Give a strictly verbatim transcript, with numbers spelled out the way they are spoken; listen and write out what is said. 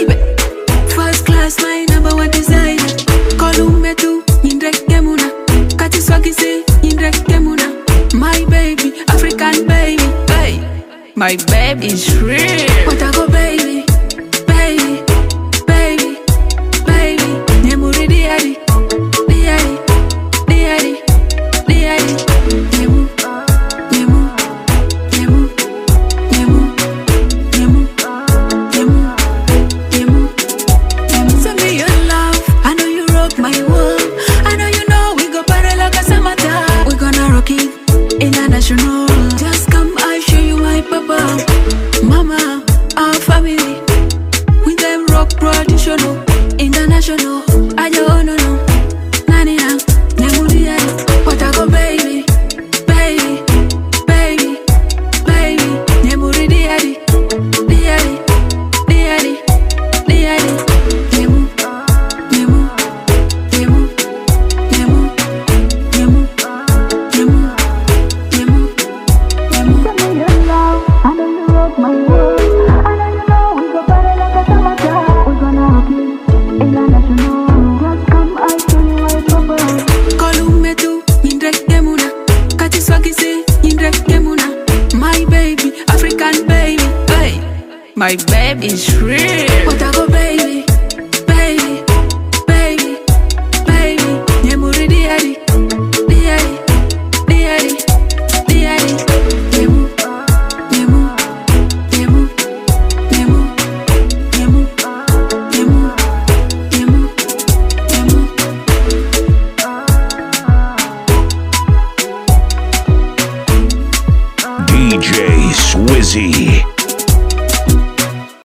baby. First class, my number one designer. Kolume tu, yindrek gemuna. Kati swagi se, yindrek gemuna. My baby, African baby. Hey, my baby is real. What I go baby, baby, baby, baby. Nyemuri diari, diari, diari, diari. Nyemu, nyemu, nyemu, nyemu, nyemu, nyemu, nyemu, nyemu. Send me your love, I know you rock my world. I know you know we go party like a summertime. We gonna rock it international. Just come, I show you my papa. Mama, our family. With them rock traditional, international. I don't know, nani na, nyemudi ya. What I go baby, baby, baby, baby. Nyemudi diari, diari, diari, diari. Nyemu, nyemu, nyemu, nyemu, nyemu, nyemu, nyemu, nyemu. Send me your love, I know you rock my world. I know you know we go party like a summertime. We gonna rock it international. Just come, I show you my papa. Kolume tu, yindrek gemuna. Kati swagi se, yindrek gemuna. My baby, African baby. Hey, my baby is real. What I go